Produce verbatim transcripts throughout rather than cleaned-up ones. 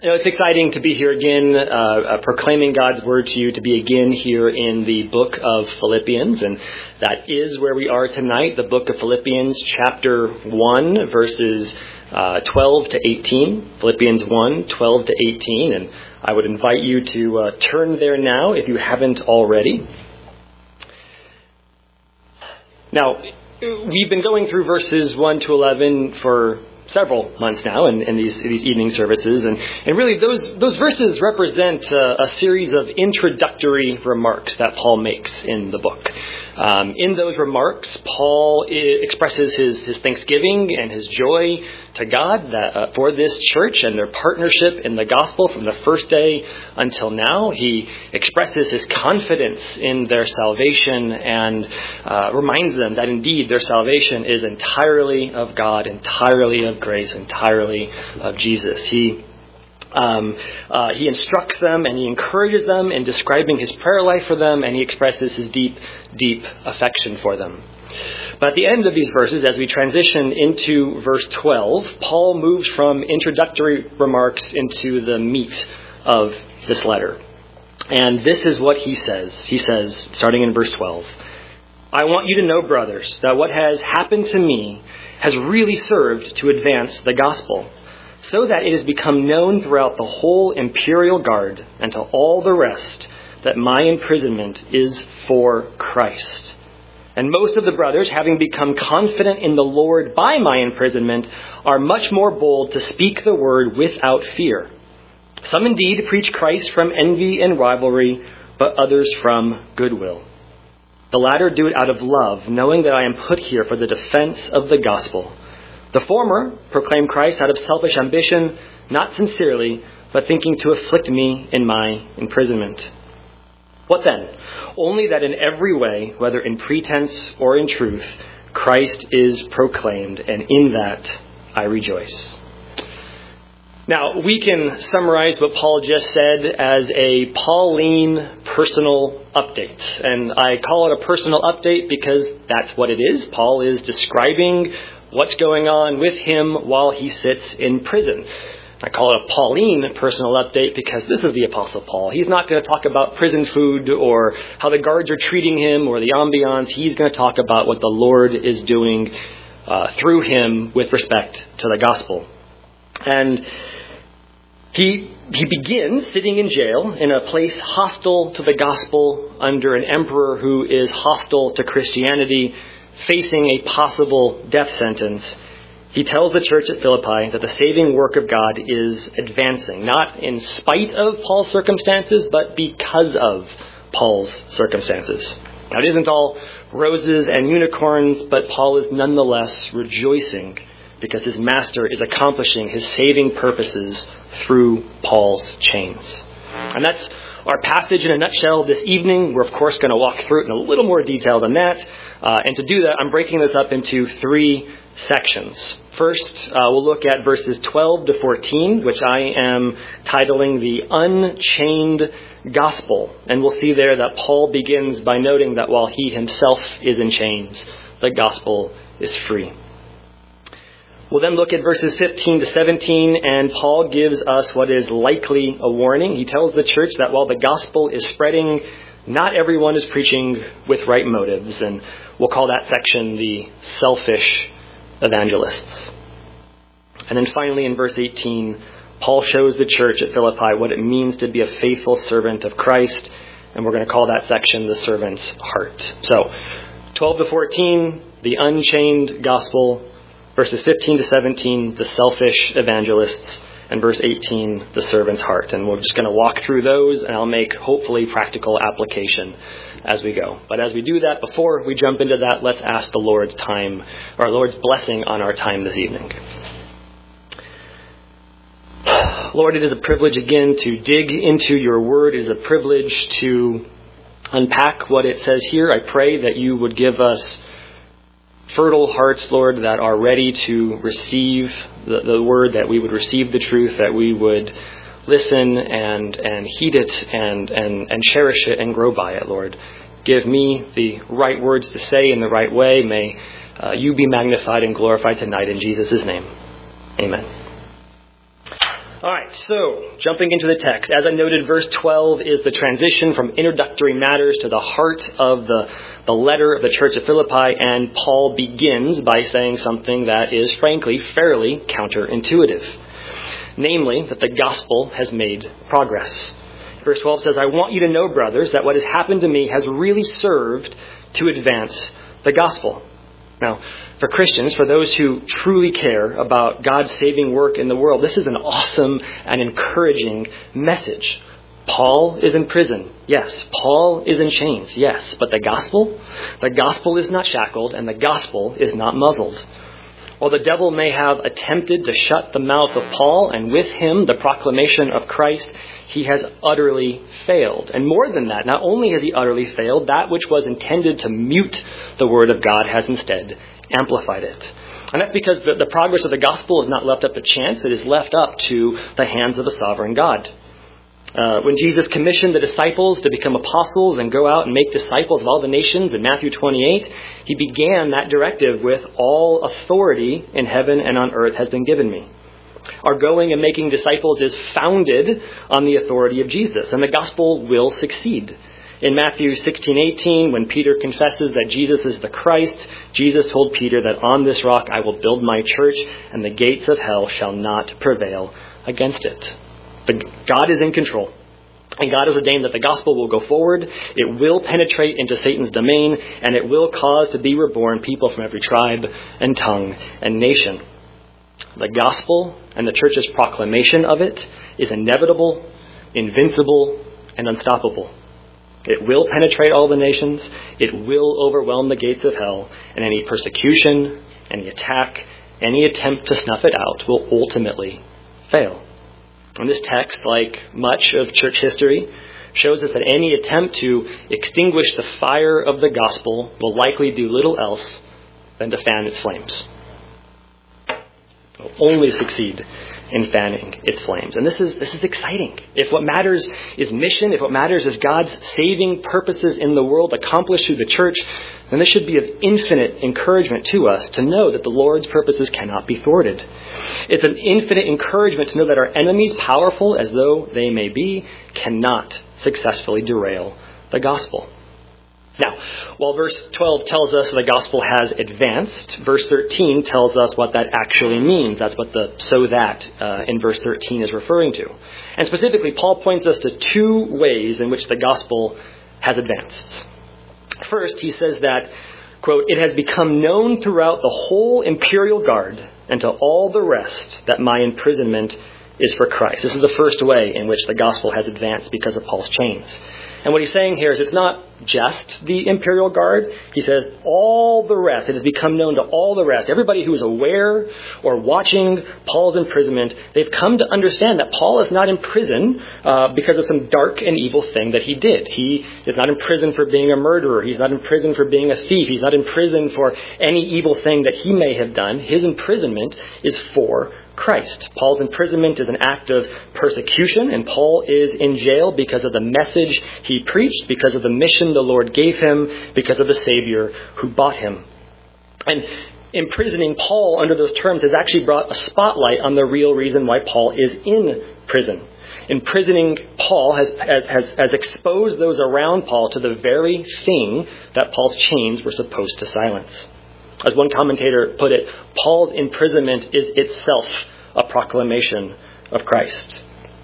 You know, it's exciting to be here again, uh, uh, proclaiming God's word to you, to be again here in the book of Philippians. And that is where we are tonight, the book of Philippians, chapter one, verses uh, twelve to eighteen. Philippians one, twelve to eighteen. And I would invite you to uh, turn there now if you haven't already. Now, we've been going through verses one to eleven for several months now in, in these these evening services, and, and really those those verses represent uh, a series of introductory remarks that Paul makes in the book. Um, in those remarks, Paul I- expresses his, his thanksgiving and his joy to God that, uh, for this church and their partnership in the gospel from the first day until now. He expresses his confidence in their salvation and uh, reminds them that indeed their salvation is entirely of God, entirely of grace, entirely of Jesus. He Um, uh, he instructs them and he encourages them in describing his prayer life for them, and he expresses his deep, deep affection for them. But at the end of these verses, as we transition into verse twelve, Paul moves from introductory remarks into the meat of this letter. And this is what he says. He says, starting in verse twelve, "I want you to know, brothers, that what has happened to me has really served to advance the gospel, so that it has become known throughout the whole imperial guard and to all the rest that my imprisonment is for Christ. And most of the brothers, having become confident in the Lord by my imprisonment, are much more bold to speak the word without fear. Some indeed preach Christ from envy and rivalry, but others from goodwill. The latter do it out of love, knowing that I am put here for the defense of the gospel. The former proclaim Christ out of selfish ambition, not sincerely, but thinking to afflict me in my imprisonment. What then? Only that in every way, whether in pretense or in truth, Christ is proclaimed, and in that I rejoice." Now, we can summarize what Paul just said as a Pauline personal update. And I call it a personal update because that's what it is. Paul is describing what's going on with him while he sits in prison. I call it a Pauline personal update because this is the Apostle Paul. He's not going to talk about prison food or how the guards are treating him or the ambiance. He's going to talk about what the Lord is doing uh, through him with respect to the gospel. And he he begins sitting in jail in a place hostile to the gospel under an emperor who is hostile to Christianity, facing a possible death sentence. He tells the church at Philippi that the saving work of God is advancing, not in spite of Paul's circumstances, but because of Paul's circumstances. Now, it isn't all roses and unicorns, but Paul is nonetheless rejoicing because his master is accomplishing his saving purposes through Paul's chains. And that's our passage in a nutshell this evening. We're, of course, going to walk through it in a little more detail than that. Uh, and to do that, I'm breaking this up into three sections. First, uh, we'll look at verses twelve to fourteen, which I am titling the Unchained Gospel. And we'll see there that Paul begins by noting that while he himself is in chains, the gospel is free. We'll then look at verses fifteen to seventeen, and Paul gives us what is likely a warning. He tells the church that while the gospel is spreading, not everyone is preaching with right motives, and we'll call that section the selfish evangelists. And then finally in verse eighteen, Paul shows the church at Philippi what it means to be a faithful servant of Christ, and we're going to call that section the servant's heart. So, twelve to fourteen, the unchained gospel. Verses fifteen to seventeen, the selfish evangelists. And verse eighteen, the servant's heart. And we're just going to walk through those, and I'll make hopefully practical application as we go. But as we do that, before we jump into that, let's ask the Lord's time, or Lord's blessing on our time this evening. Lord, it is a privilege again to dig into your word. It is a privilege to unpack what it says here. I pray that you would give us fertile hearts, Lord, that are ready to receive the, the word, that we would receive the truth, that we would listen and and heed it and, and, and cherish it and grow by it, Lord. Give me the right words to say in the right way. May uh, you be magnified and glorified tonight in Jesus' name. Amen. All right, so jumping into the text. As I noted, verse twelve is the transition from introductory matters to the heart of the, the letter of the church of Philippi, and Paul begins by saying something that is, frankly, fairly counterintuitive. Namely, that the gospel has made progress. Verse twelve says, I want you to know, brothers, that what has happened to me has really served to advance the gospel. Now, for Christians, for those who truly care about God's saving work in the world, this is an awesome and encouraging message. Paul is in prison. Yes. Paul is in chains. Yes. But the gospel? The gospel is not shackled, and the gospel is not muzzled. While the devil may have attempted to shut the mouth of Paul, and with him the proclamation of Christ, he has utterly failed. And more than that, not only has he utterly failed, that which was intended to mute the word of God has instead amplified it. And that's because the, the progress of the gospel is not left up to chance. It is left up to the hands of a sovereign God. Uh, when Jesus commissioned the disciples to become apostles and go out and make disciples of all the nations in Matthew twenty-eight, he began that directive with, all authority in heaven and on earth has been given me. Our going and making disciples is founded on the authority of Jesus, and the gospel will succeed. In Matthew sixteen eighteen, when Peter confesses that Jesus is the Christ, Jesus told Peter that on this rock I will build my church, and the gates of hell shall not prevail against it. The, God is in control, and God has ordained that the gospel will go forward. It will penetrate into Satan's domain, and it will cause to be reborn people from every tribe and tongue and nation. The gospel and the church's proclamation of it is inevitable, invincible, and unstoppable. It will penetrate all the nations. It will overwhelm the gates of hell, and any persecution, any attack, any attempt to snuff it out will ultimately fail. And this text, like much of church history, shows us that any attempt to extinguish the fire of the gospel will likely do little else than to fan its flames. It will only succeed in fanning its flames. And this is this is exciting. If what matters is mission, if what matters is God's saving purposes in the world accomplished through the church, then this should be of infinite encouragement to us to know that the Lord's purposes cannot be thwarted. It's an infinite encouragement to know that our enemies, powerful as though they may be, cannot successfully derail the gospel. Now, while verse twelve tells us the gospel has advanced, verse thirteen tells us what that actually means. That's what the so that uh, in verse thirteen is referring to. And specifically, Paul points us to two ways in which the gospel has advanced. First, he says that, quote, it has become known throughout the whole imperial guard and to all the rest that my imprisonment is for Christ. This is the first way in which the gospel has advanced because of Paul's chains. And what he's saying here is it's not just the imperial guard. He says all the rest. It has become known to all the rest. Everybody who is aware or watching Paul's imprisonment, they've come to understand that Paul is not in prison uh, because of some dark and evil thing that he did. He is not in prison for being a murderer. He's not in prison for being a thief. He's not in prison for any evil thing that he may have done. His imprisonment is for Christ. Paul's imprisonment is an act of persecution, and Paul is in jail because of the message he preached, because of the mission the Lord gave him, because of the Savior who bought him. And imprisoning Paul under those terms has actually brought a spotlight on the real reason why Paul is in prison. Imprisoning Paul has, has, has exposed those around Paul to the very thing that Paul's chains were supposed to silence. As one commentator put it, Paul's imprisonment is itself a proclamation of Christ.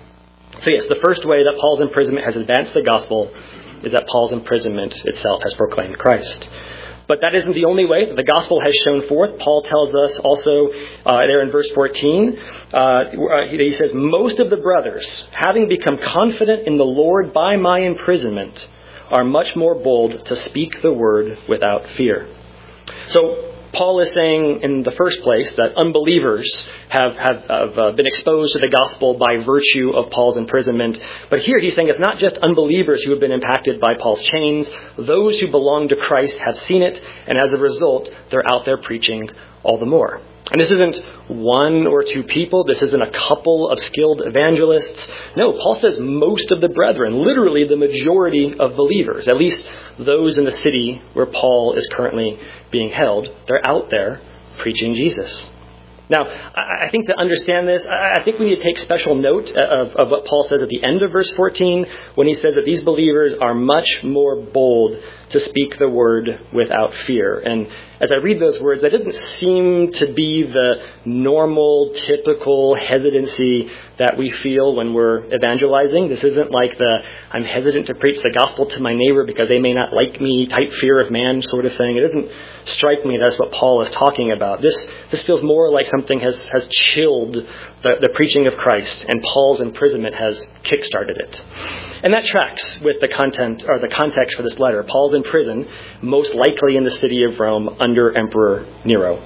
So yes, the first way that Paul's imprisonment has advanced the gospel is that Paul's imprisonment itself has proclaimed Christ. But that isn't the only way that the gospel has shown forth. Paul tells us also uh, there in verse fourteen, uh, he says, most of the brothers, having become confident in the Lord by my imprisonment, are much more bold to speak the word without fear. So Paul is saying in the first place that unbelievers have, have, have uh, been exposed to the gospel by virtue of Paul's imprisonment. But here he's saying it's not just unbelievers who have been impacted by Paul's chains. Those who belong to Christ have seen it, and as a result, they're out there preaching all the more. And this isn't one or two people. This isn't a couple of skilled evangelists. No, Paul says most of the brethren, literally the majority of believers, at least those in the city where Paul is currently being held, they're out there preaching Jesus. Now, I think to understand this, I think we need to take special note of, of what Paul says at the end of verse fourteen when he says that these believers are much more bold to speak the word without fear. And as I read those words, that doesn't seem to be the normal, typical hesitancy that we feel when we're evangelizing. This isn't like the, I'm hesitant to preach the gospel to my neighbor because they may not like me type fear of man sort of thing. It doesn't strike me that's what Paul is talking about. This this feels more like something has, has chilled the, the preaching of Christ, and Paul's imprisonment has kickstarted it. And that tracks with the content or the context for this letter. Paul's in prison, most likely in the city of Rome, under Emperor Nero.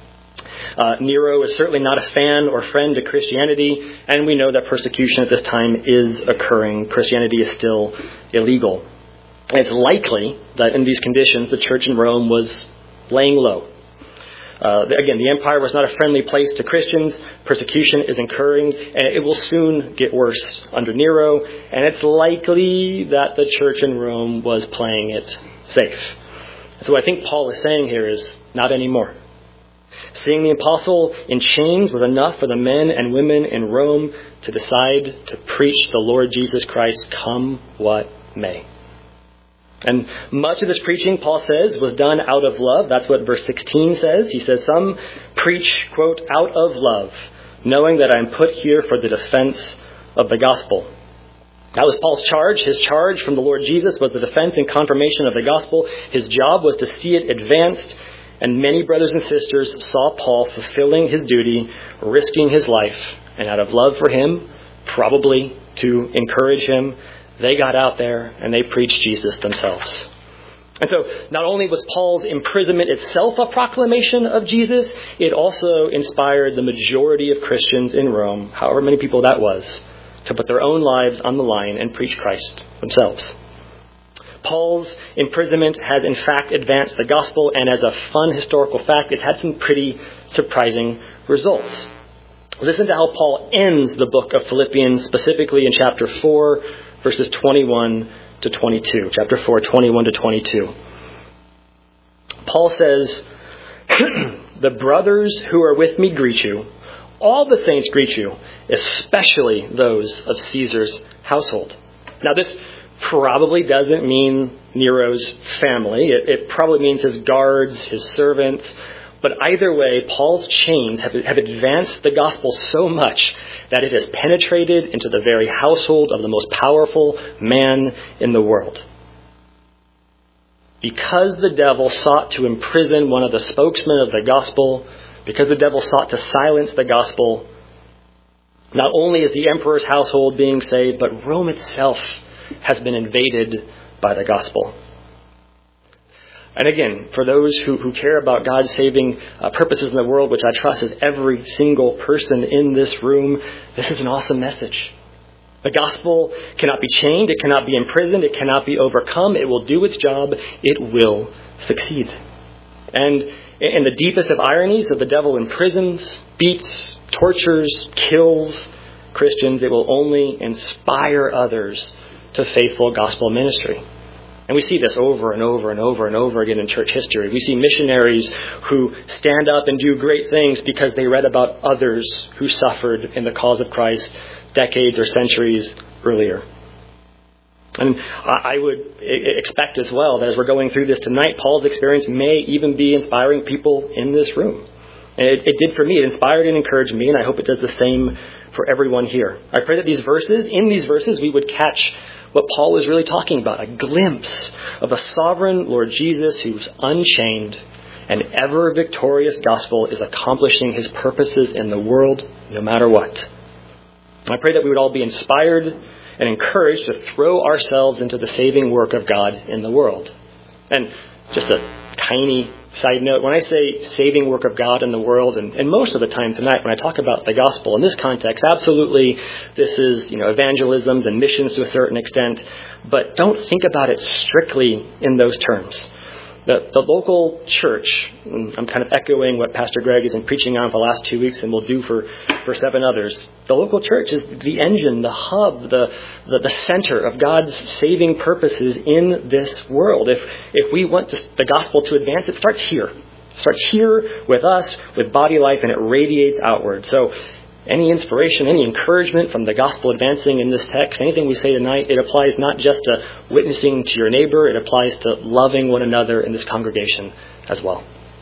Uh, Nero is certainly not a fan or friend to Christianity, and we know that persecution at this time is occurring. Christianity is still illegal. And it's likely that in these conditions, the church in Rome was laying low. Uh, again, the empire was not a friendly place to Christians. Persecution is incurring, and it will soon get worse under Nero. And it's likely that the church in Rome was playing it safe. So what I think Paul is saying here is not anymore. Seeing the apostle in chains was enough for the men and women in Rome to decide to preach the Lord Jesus Christ, come what may. And much of this preaching, Paul says, was done out of love. That's what verse sixteen says. He says, some preach, quote, out of love, knowing that I am put here for the defense of the gospel. That was Paul's charge. His charge from the Lord Jesus was the defense and confirmation of the gospel. His job was to see it advanced. And many brothers and sisters saw Paul fulfilling his duty, risking his life. And out of love for him, probably to encourage him, they got out there and they preached Jesus themselves. And so not only was Paul's imprisonment itself a proclamation of Jesus, it also inspired the majority of Christians in Rome, however many people that was, to put their own lives on the line and preach Christ themselves. Paul's imprisonment has in fact advanced the gospel, and as a fun historical fact, it's had some pretty surprising results. Listen to how Paul ends the book of Philippians, specifically in chapter four, verses twenty-one to twenty-two. Chapter four, twenty-one to twenty-two. Paul says, the brothers who are with me greet you. All the saints greet you, especially those of Caesar's household. Now this probably doesn't mean Nero's family. It, it probably means his guards, his servants. But either way, Paul's chains have, have advanced the gospel so much that it has penetrated into the very household of the most powerful man in the world. Because the devil sought to imprison one of the spokesmen of the gospel, because the devil sought to silence the gospel, not only is the emperor's household being saved, but Rome itself has been invaded by the gospel. And again, for those who, who care about God's saving uh, purposes in the world, which I trust is every single person in this room, this is an awesome message. The gospel cannot be chained, it cannot be imprisoned, it cannot be overcome. It will do its job, it will succeed. And in the deepest of ironies of the devil imprisons, beats, tortures, kills Christians, it will only inspire others to faithful gospel ministry. And we see this over and over and over and over again in church history. We see missionaries who stand up and do great things because they read about others who suffered in the cause of Christ decades or centuries earlier. And I would expect as well that as we're going through this tonight, Paul's experience may even be inspiring people in this room. And it, it did for me. It inspired and encouraged me, and I hope it does the same for everyone here. I pray that these verses, in these verses, we would catch what Paul was really talking about, a glimpse of a sovereign Lord Jesus who's unchained and ever victorious gospel is accomplishing his purposes in the world no matter what. I pray that we would all be inspired and encouraged to throw ourselves into the saving work of God in the world. And just a tiny side note, when I say saving work of God in the world, and, and most of the time tonight when I talk about the gospel in this context, absolutely this is, you know, evangelisms and missions to a certain extent, but don't think about it strictly in those terms. The, the local church, I'm kind of echoing what Pastor Greg has been preaching on for the last two weeks and will do for, for seven others. The local church is the engine, the hub, the, the, the center of God's saving purposes in this world. If if we want to, the gospel to advance, it starts here. It starts here with us, with Body Life, and it radiates outward. So any inspiration, any encouragement from the gospel advancing in this text, anything we say tonight, it applies not just to witnessing to your neighbor, it applies to loving one another in this congregation as well.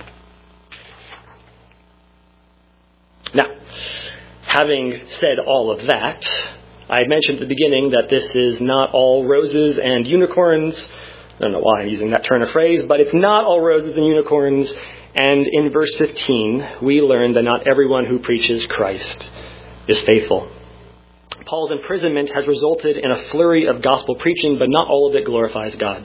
Now, having said all of that, I mentioned at the beginning that this is not all roses and unicorns. I don't know why I'm using that turn of phrase, but it's not all roses and unicorns. And in verse fifteen, we learn that not everyone who preaches Christ is faithful. Paul's imprisonment has resulted in a flurry of gospel preaching, but not all of it glorifies God.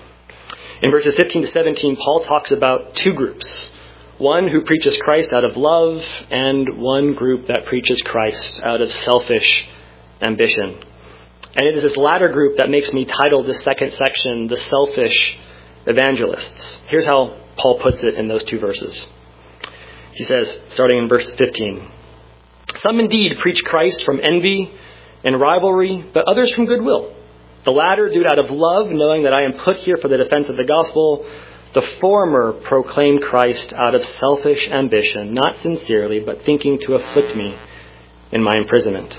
In verses fifteen to seventeen, Paul talks about two groups. One who preaches Christ out of love, and one group that preaches Christ out of selfish ambition. And it is this latter group that makes me title this second section, The Selfish Evangelists. Here's how Paul puts it in those two verses. He says, starting in verse fifteen, "Some indeed preach Christ from envy and rivalry, but others from goodwill. The latter do it out of love, knowing that I am put here for the defense of the gospel. The former proclaim Christ out of selfish ambition, not sincerely, but thinking to afflict me in my imprisonment."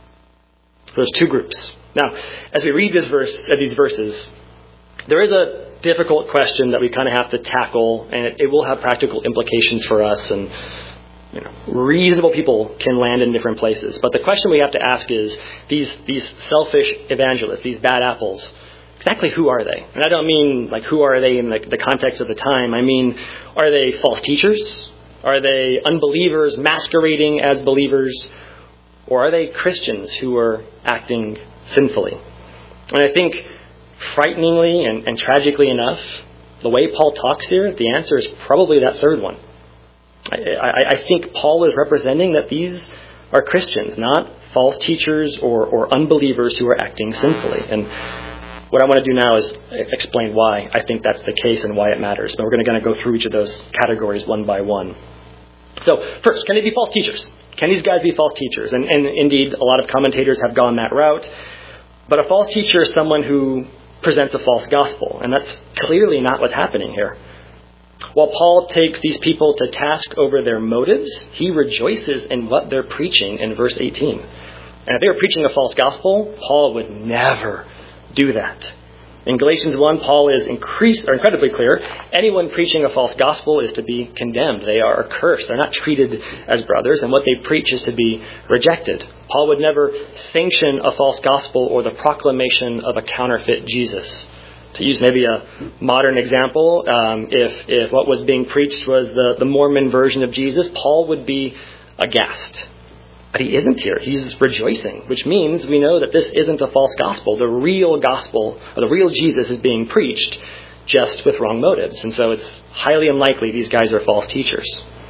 There's two groups. Now, as we read this verse, uh, these verses, there is a difficult question that we kind of have to tackle, and it, it will have practical implications for us, and you know, reasonable people can land in different places. But the question we have to ask is, these these selfish evangelists, these bad apples, exactly who are they? And I don't mean like who are they in the, the context of the time. I mean, are they false teachers? Are they unbelievers masquerading as believers? Or are they Christians who are acting sinfully? And I think, frighteningly and, and tragically enough, the way Paul talks here, the answer is probably that third one. I, I, I think Paul is representing that these are Christians, not false teachers or, or unbelievers who are acting sinfully. And what I want to do now is explain why I think that's the case and why it matters. But we're going to go through each of those categories one by one. So first, can they be false teachers? Can these guys be false teachers? And, and indeed, a lot of commentators have gone that route. But a false teacher is someone who presents a false gospel. And that's clearly not what's happening here. While Paul takes these people to task over their motives, he rejoices in what they're preaching in verse eighteen. And if they were preaching a false gospel, Paul would never do that. In Galatians one, Paul is increased, or incredibly clear. Anyone preaching a false gospel is to be condemned. They are accursed. They're not treated as brothers, and what they preach is to be rejected. Paul would never sanction a false gospel or the proclamation of a counterfeit Jesus. To use maybe a modern example, um, if if what was being preached was the, the Mormon version of Jesus, Paul would be aghast. But he isn't here. He's rejoicing, which means we know that this isn't a false gospel. The real gospel, or the real Jesus, is being preached just with wrong motives. And so it's highly unlikely these guys are false teachers.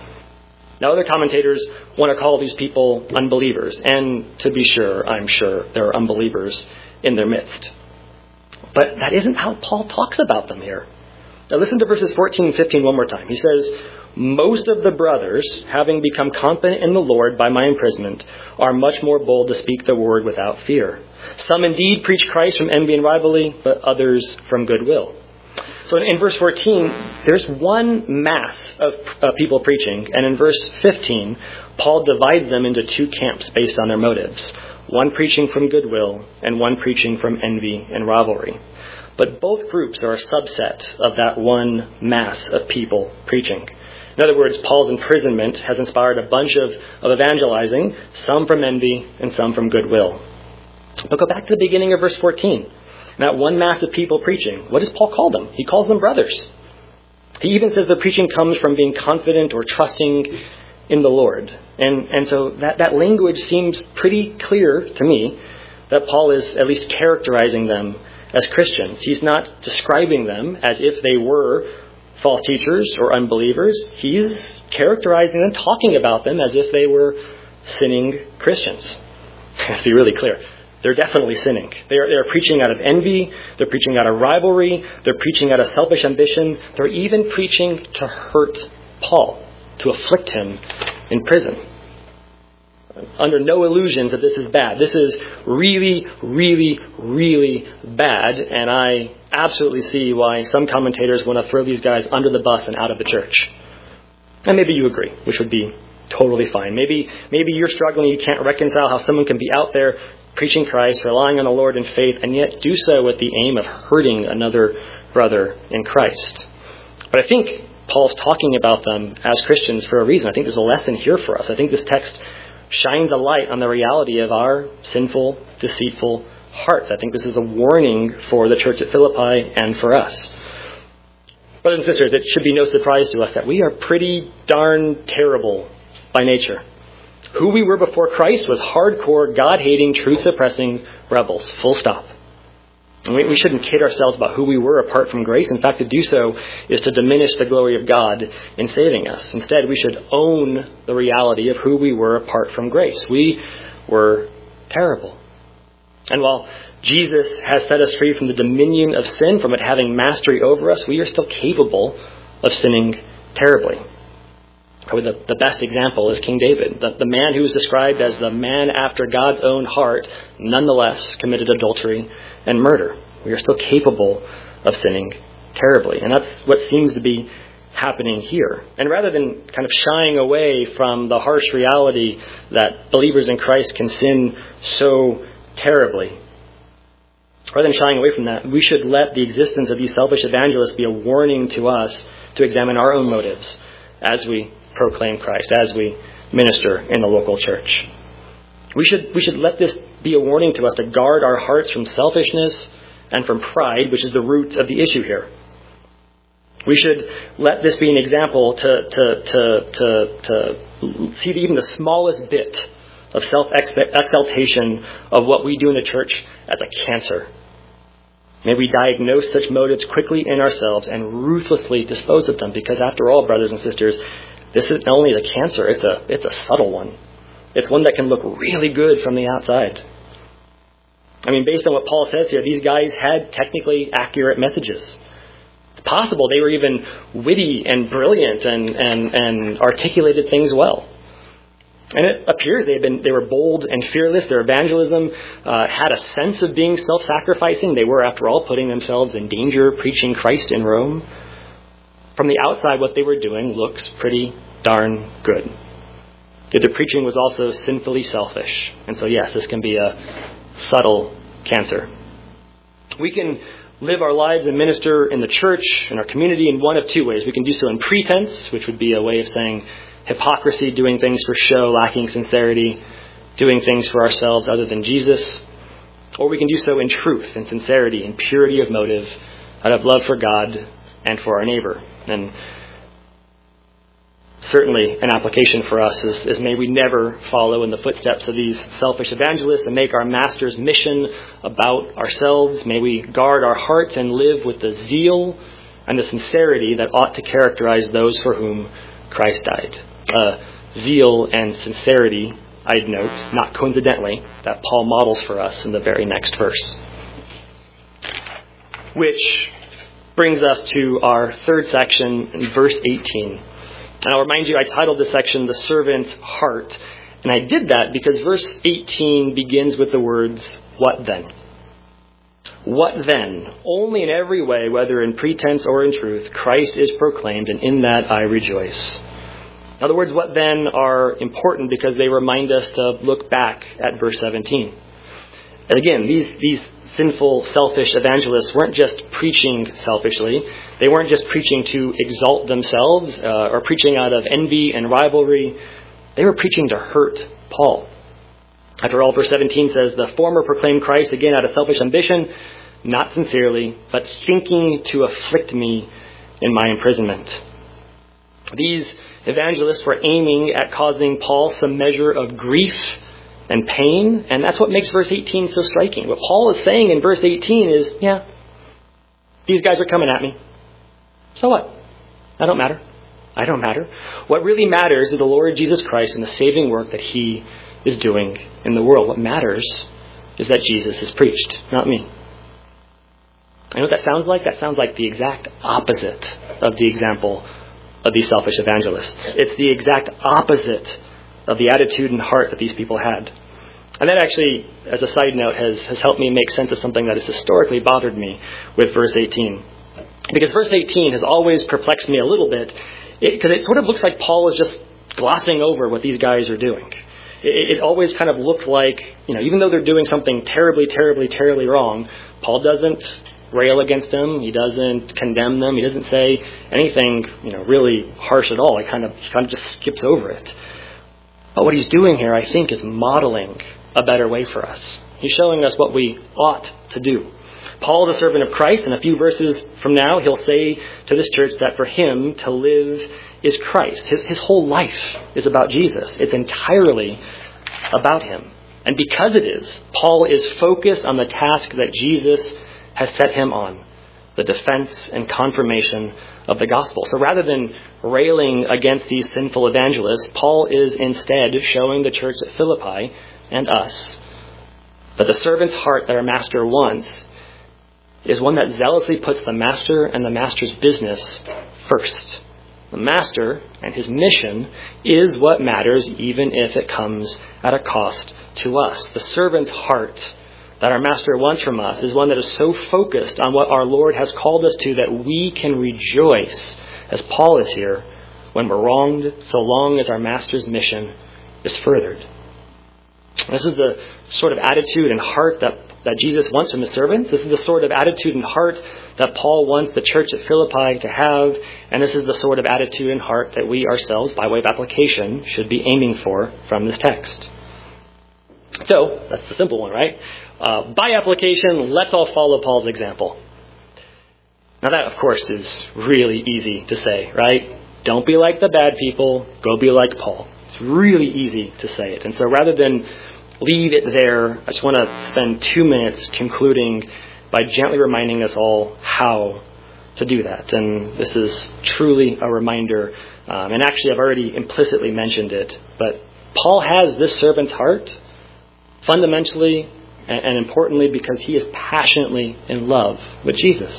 Now, other commentators want to call these people unbelievers. And to be sure, I'm sure there are unbelievers in their midst. But that isn't how Paul talks about them here. Now listen to verses fourteen and fifteen one more time. He says, "Most of the brothers, having become confident in the Lord by my imprisonment, are much more bold to speak the word without fear. Some indeed preach Christ from envy and rivalry, but others from goodwill." So in verse fourteen, there's one mass of uh, people preaching. And in verse fifteen, Paul divides them into two camps based on their motives. One preaching from goodwill and one preaching from envy and rivalry. But both groups are a subset of that one mass of people preaching. In other words, Paul's imprisonment has inspired a bunch of, of evangelizing, some from envy and some from goodwill. But go back to the beginning of verse fourteen. That one mass of people preaching, what does Paul call them? He calls them brothers. He even says the preaching comes from being confident or trusting in the Lord. And and so that, that language seems pretty clear to me that Paul is at least characterizing them as Christians. He's not describing them as if they were false teachers or unbelievers. He's characterizing them, talking about them as if they were sinning Christians. Let's be really clear. They're definitely sinning. They're, they're preaching out of envy. They're preaching out of rivalry. They're preaching out of selfish ambition. They're even preaching to hurt Paul, to afflict him in prison. Under no illusions that this is bad. This is really, really, really bad. And I absolutely see why some commentators want to throw these guys under the bus and out of the church. And maybe you agree, which would be totally fine. Maybe maybe you're struggling, you can't reconcile how someone can be out there preaching Christ, relying on the Lord in faith, and yet do so with the aim of hurting another brother in Christ. But I think Paul's talking about them as Christians for a reason. I think there's a lesson here for us. I think this text shines a light on the reality of our sinful, deceitful hearts. I think this is a warning for the church at Philippi and for us. Brothers and sisters, it should be no surprise to us that we are pretty darn terrible by nature. Who we were before Christ was hardcore, God-hating, truth-suppressing rebels. Full stop. And we, we shouldn't kid ourselves about who we were apart from grace. In fact, to do so is to diminish the glory of God in saving us. Instead, we should own the reality of who we were apart from grace. We were terrible. And while Jesus has set us free from the dominion of sin, from it having mastery over us, we are still capable of sinning terribly. Probably the, the best example is King David, the, the man who is described as the man after God's own heart, nonetheless committed adultery and murder. We are still capable of sinning terribly. And that's what seems to be happening here. And rather than kind of shying away from the harsh reality that believers in Christ can sin so terribly, rather than shying away from that, we should let the existence of these selfish evangelists be a warning to us to examine our own motives as we proclaim Christ, as we minister in the local church. We should we should let this be a warning to us to guard our hearts from selfishness and from pride, which is the root of the issue here. We should let this be an example to to to to, to see even the smallest bit of self-exaltation of what we do in the church as a cancer. May we diagnose such motives quickly in ourselves and ruthlessly dispose of them, because after all, brothers and sisters, this is not only the cancer, it's a it's a subtle one. It's one that can look really good from the outside. I mean, based on what Paul says here, these guys had technically accurate messages. It's possible they were even witty and brilliant and, and, and articulated things well. And it appears they had been they were bold and fearless. Their evangelism uh, had a sense of being self-sacrificing. They were, after all, putting themselves in danger preaching Christ in Rome. From the outside, what they were doing looks pretty darn good. Yet their preaching was also sinfully selfish. And so, yes, this can be a subtle cancer. We can live our lives and minister in the church, in our community, in one of two ways. We can do so in pretense, which would be a way of saying hypocrisy, doing things for show, lacking sincerity, doing things for ourselves other than Jesus. Or we can do so in truth and sincerity and purity of motive, out of love for God and for our neighbor. And certainly an application for us is, is may we never follow in the footsteps of these selfish evangelists and make our master's mission about ourselves. May we guard our hearts and live with the zeal and the sincerity that ought to characterize those for whom Christ died. Uh, zeal and sincerity, I'd note, not coincidentally, that Paul models for us in the very next verse. Which brings us to our third section in verse eighteen. And I'll remind you, I titled this section, The Servant's Heart. And I did that because verse eighteen begins with the words, what then? What then? Only in every way, whether in pretense or in truth, Christ is proclaimed, and in that I rejoice. In other words, what then are important because they remind us to look back at verse seventeen. And again, these, these sinful, selfish evangelists weren't just preaching selfishly. They weren't just preaching to exalt themselves uh, or preaching out of envy and rivalry. They were preaching to hurt Paul. After all, verse seventeen says, the former proclaimed Christ, again out of selfish ambition, not sincerely, but thinking to afflict me in my imprisonment. These evangelists were aiming at causing Paul some measure of grief and pain, and that's what makes verse eighteen so striking. What Paul is saying in verse eighteen is, yeah, these guys are coming at me. So what? I don't matter. I don't matter. What really matters is the Lord Jesus Christ and the saving work that He is doing in the world. What matters is that Jesus is preached, not me. You know what that sounds like? That sounds like the exact opposite of the example of these selfish evangelists. It's the exact opposite of the attitude and heart that these people had. And that actually, as a side note, has, has helped me make sense of something that has historically bothered me with verse eighteen. Because verse eighteen has always perplexed me a little bit Because it, it sort of looks like Paul is just glossing over what these guys are doing. It, it always kind of looked like, you know, even though they're doing something terribly, terribly, terribly wrong, Paul doesn't rail against them. He doesn't condemn them. He doesn't say anything, you know, really harsh at all. He kind of, he kind of just skips over it. But what he's doing here, I think, is modeling a better way for us. He's showing us what we ought to do. Paul is a servant of Christ, and a few verses from now, he'll say to this church that for him to live is Christ. His, his whole life is about Jesus. It's entirely about him. And because it is, Paul is focused on the task that Jesus has set him on, the defense and confirmation of the gospel. So rather than railing against these sinful evangelists, Paul is instead showing the church at Philippi and us that the servant's heart that our master wants is one that zealously puts the master and the master's business first. The master and his mission is what matters, even if it comes at a cost to us. The servant's heart that our master wants from us is one that is so focused on what our Lord has called us to that we can rejoice, as Paul is here, when we're wronged, so long as our master's mission is furthered. This is the sort of attitude and heart that, that Jesus wants from his servants. This is the sort of attitude and heart that Paul wants the church at Philippi to have. And this is the sort of attitude and heart that we ourselves, by way of application, should be aiming for from this text. So, that's the simple one, right? Uh, by application, let's all follow Paul's example. Now that, of course, is really easy to say, right? Don't be like the bad people, go be like Paul. It's really easy to say it. And so rather than leave it there, I just want to spend two minutes concluding by gently reminding us all how to do that. And this is truly a reminder. Um, and actually, I've already implicitly mentioned it. But Paul has this servant's heart fundamentally and, and importantly because he is passionately in love with Jesus.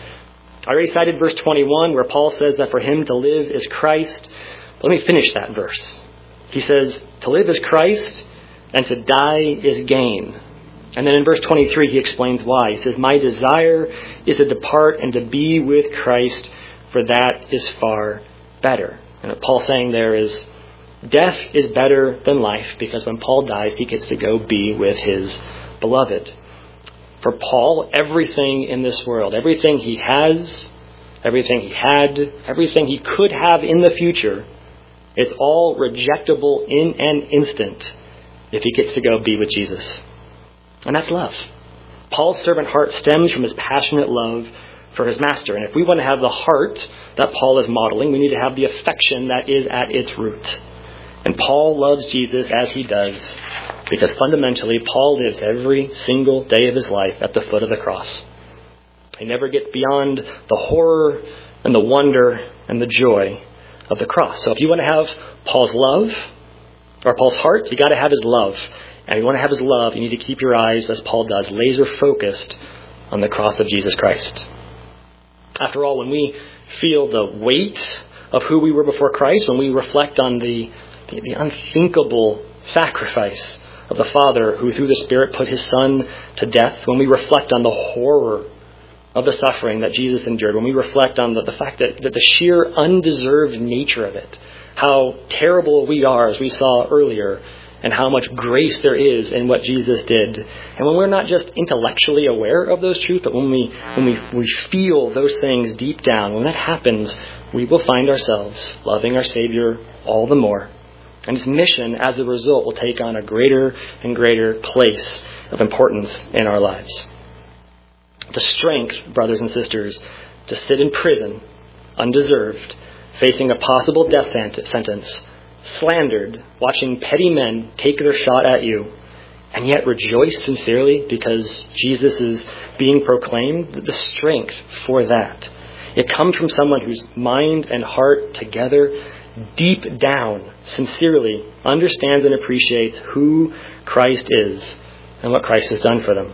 I already cited verse twenty-one where Paul says that for him to live is Christ. But let me finish that verse. He says, to live is Christ and to die is gain. And then in verse twenty-three, he explains why. He says, my desire is to depart and to be with Christ, for that is far better. And what Paul's saying there is, death is better than life, because when Paul dies, he gets to go be with his beloved. For Paul, everything in this world, everything he has, everything he had, everything he could have in the future, it's all rejectable in an instant if he gets to go be with Jesus. And that's love. Paul's servant heart stems from his passionate love for his master. And if we want to have the heart that Paul is modeling, we need to have the affection that is at its root. And Paul loves Jesus as he does because fundamentally Paul lives every single day of his life at the foot of the cross. He never gets beyond the horror and the wonder and the joy of the cross. So if you want to have Paul's love or Paul's heart, you got to have his love. And if you want to have his love, you need to keep your eyes, as Paul does, laser focused on the cross of Jesus Christ. After all, when we feel the weight of who we were before Christ, when we reflect on the, the, the unthinkable sacrifice of the Father who through the Spirit put his Son to death, when we reflect on the horror of the suffering that Jesus endured, when we reflect on the, the fact that, that the sheer undeserved nature of it, how terrible we are, as we saw earlier, and how much grace there is in what Jesus did. And when we're not just intellectually aware of those truths, but when we when we, we feel those things deep down, when that happens, we will find ourselves loving our Savior all the more. And his mission, as a result, will take on a greater and greater place of importance in our lives. The strength, brothers and sisters, to sit in prison, undeserved, facing a possible death sentence, slandered, watching petty men take their shot at you, and yet rejoice sincerely because Jesus is being proclaimed, the strength for that. It comes from someone whose mind and heart together, deep down, sincerely understands and appreciates who Christ is and what Christ has done for them.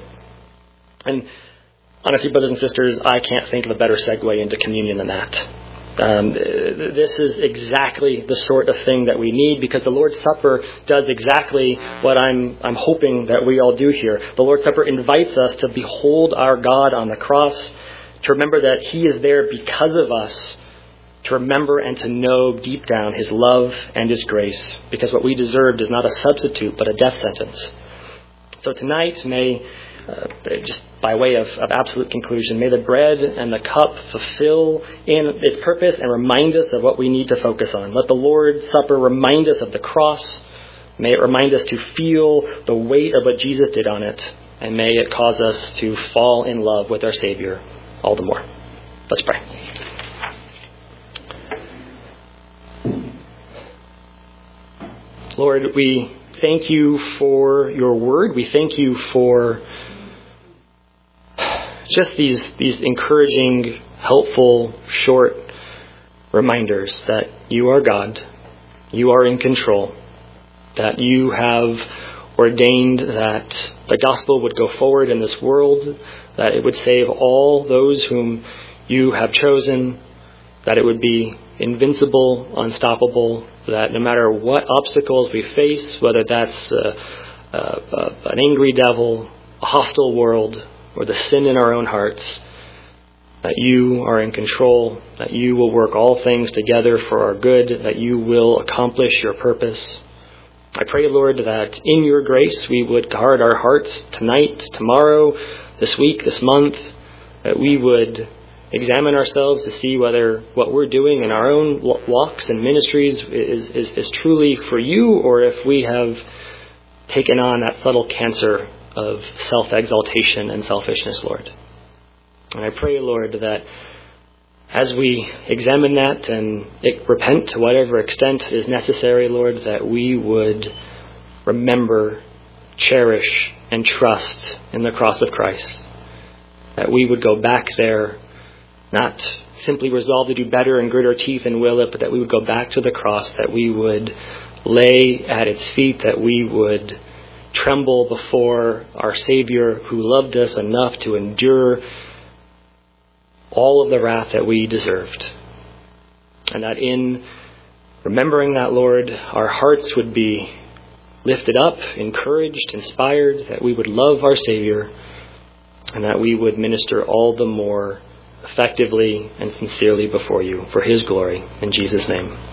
And honestly, brothers and sisters, I can't think of a better segue into communion than that. Um, this is exactly the sort of thing that we need, because the Lord's Supper does exactly what I'm I'm hoping that we all do here. The Lord's Supper invites us to behold our God on the cross, to remember that he is there because of us, to remember and to know deep down his love and his grace, because what we deserved is not a substitute but a death sentence. So tonight, may, uh, just by way of, of absolute conclusion, may the bread and the cup fulfill in its purpose and remind us of what we need to focus on. Let the Lord's Supper remind us of the cross. May it remind us to feel the weight of what Jesus did on it. And may it cause us to fall in love with our Savior all the more. Let's pray. Lord, we thank you for your word. We thank you for just these, these encouraging, helpful, short reminders that you are God, you are in control, that you have ordained that the gospel would go forward in this world, that it would save all those whom you have chosen, that it would be invincible, unstoppable, that no matter what obstacles we face, whether that's uh, uh, uh, an angry devil, a hostile world, or the sin in our own hearts, that you are in control, that you will work all things together for our good, that you will accomplish your purpose. I pray, Lord, that in your grace we would guard our hearts tonight, tomorrow, this week, this month, that we would examine ourselves to see whether what we're doing in our own walks and ministries is, is, is truly for you, or if we have taken on that subtle cancer of self-exaltation and selfishness, Lord. And I pray, Lord, that as we examine that and repent to whatever extent is necessary, Lord, that we would remember, cherish, and trust in the cross of Christ. That we would go back there, not simply resolve to do better and grit our teeth and will it, but that we would go back to the cross, that we would lay at its feet, that we would tremble before our Savior who loved us enough to endure all of the wrath that we deserved. And that in remembering that, Lord, our hearts would be lifted up, encouraged, inspired, that we would love our Savior, and that we would minister all the more effectively and sincerely before you for his glory. In Jesus' name.